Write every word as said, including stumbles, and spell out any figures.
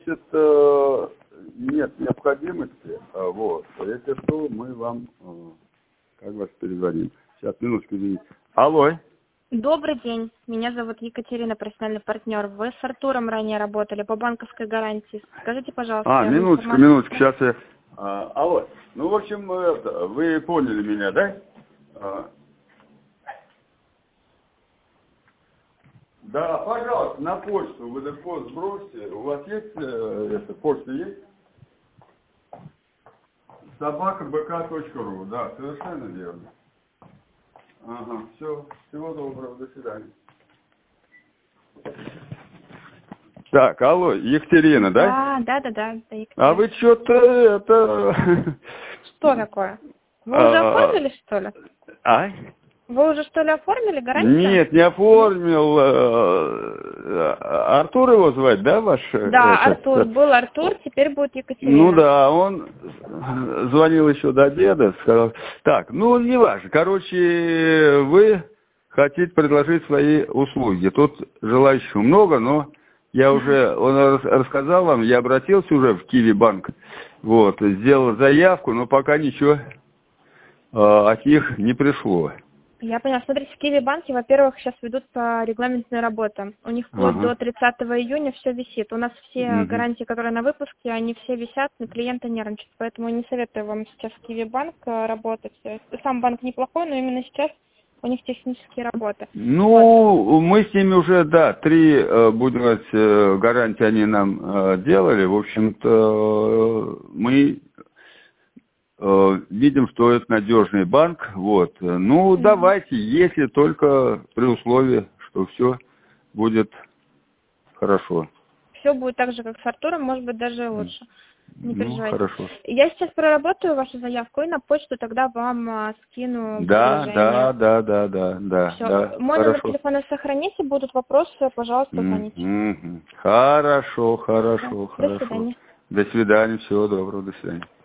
Значит, э, нет необходимости, а, вот, если что, мы вам, э, как вас перезвоним. Сейчас, минуточку, извините. Алло. Добрый день, меня зовут Екатерина, профессиональный партнер. Вы с Артуром ранее работали по банковской гарантии. Скажите, пожалуйста. А, минуточку, информацию... минуточку, сейчас я... А, алло, ну, в общем, это, вы поняли меня, да? А, да, пожалуйста, на почту вы ВДФО сбросьте. У вас есть, э, это, почта есть? собака бэ ка точка ру, да, совершенно верно. Ага, все, всего доброго, до свидания. Так, алло, Екатерина, да? Да, да, да, да. да Екатерина. А вы что-то это... Что такое? Вы уже оформили, что ли? А? Вы уже, что ли, оформили гарантию? Нет, не оформил. Артур его звать, да, ваш? Да, этот? Артур. Был Артур, теперь будет Екатерина. Ну да, он звонил еще до обеда, сказал. Так, ну не важно. Короче, вы хотите предложить свои услуги. Тут желающих много, но я уже, он рассказал вам, я обратился уже в Киви банк, вот, сделал заявку, но пока ничего от них не пришло. Я поняла. Смотрите, в Киви банке, во-первых, сейчас ведутся регламентные работы. У них вплоть Ага. до тридцатого июня все висит. У нас все Угу. гарантии, которые на выпуске, они все висят, но клиенты нервничают. Поэтому не советую вам сейчас в Киви банк работать. Сам банк неплохой, но именно сейчас у них технические работы. Ну, вот. Мы с ними уже, да, три, будем говорить, гарантии они нам делали. В общем-то, мы видим, что это надежный банк. Вот. Ну, mm-hmm. давайте, если только при условии, что все будет хорошо. Все будет так же, как с Артуром, может быть, даже лучше. Не переживайте. Ну, хорошо. Я сейчас проработаю вашу заявку и на почту тогда вам а, скину да, предложение. Да, да, да, да, да. Все. да Мой хорошо. номер телефона сохраните, будут вопросы, пожалуйста, звоните. Mm-hmm. Хорошо, хорошо, Все. хорошо. До свидания. До свидания, всего доброго, до свидания.